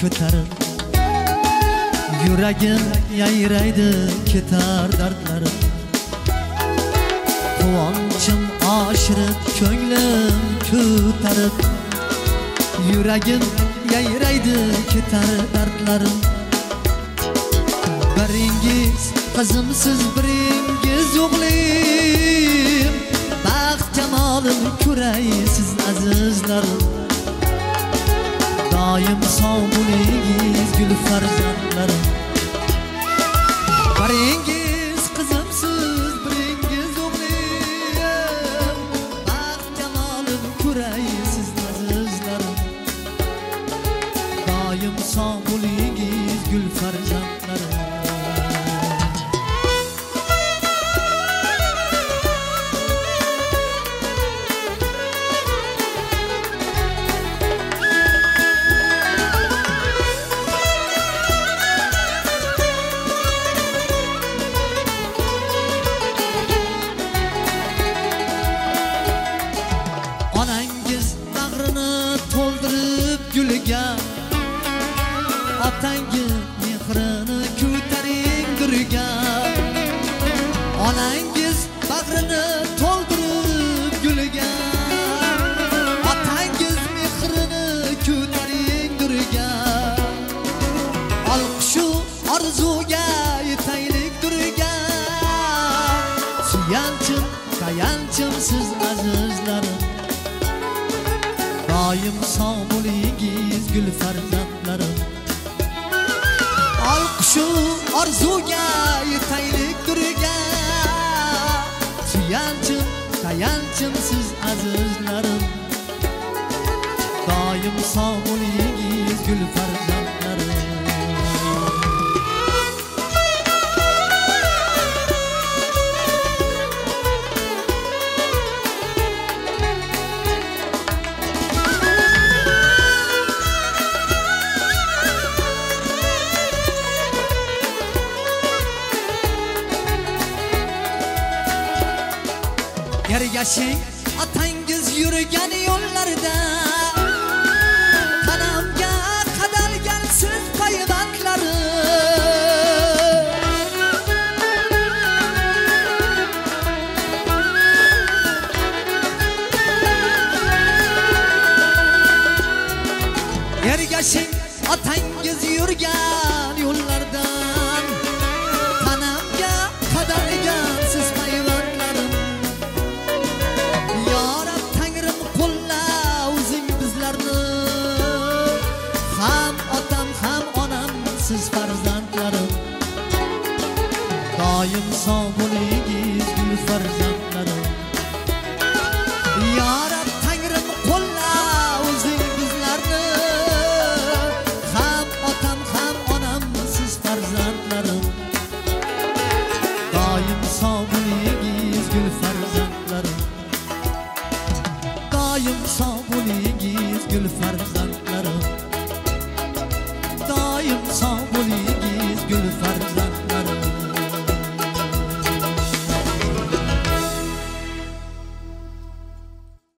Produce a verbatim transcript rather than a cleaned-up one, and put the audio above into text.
ko'tarib, yuragim yayraydi ketar dardlarim. Quvonchim oshirib ko'nglim ko'tarib, yuragim yayraydi ketar dardlarim. Biringiz qizimsiz, biringiz o'g'lim, baxt kamolim ko'raysiz azizlarim. Doim sog' bo'lingiz gul farzandlarim. Biringiz qizimsiz, biringiz o'g'lim, baxt kamolim ko'raysiz azizlarim. Doim sog' bo'lingiz gul farzandlarim. Onangiz bag'rini to'ldirib gulga, otangiz mehrini ko'taring durga. Onangiz bag'rini to'ldirib gulga, otangiz mehrini ko'taring durga. Olqishu orzuga yetaylik durga. Suyanchim, tayanchim siz azizlarim. Doim sog' bo'lingiz gul farzandlarim. Olqishu orzuga yetaylik durga. Suyanchim, tayanchim siz azizlarim. Doim sog' bo'lingiz gul farzandlarim. Ergashing otangiz yurgan yo'llarda, tanamga qadalgan siz payvandlari. Ergashing otangiz yurgan yo'llardan, tanamga qadalgan siz payvandlarim. Ham otam ham onam siz farzandlarim. Doim sog' bo'lingiz gul farzandlarim.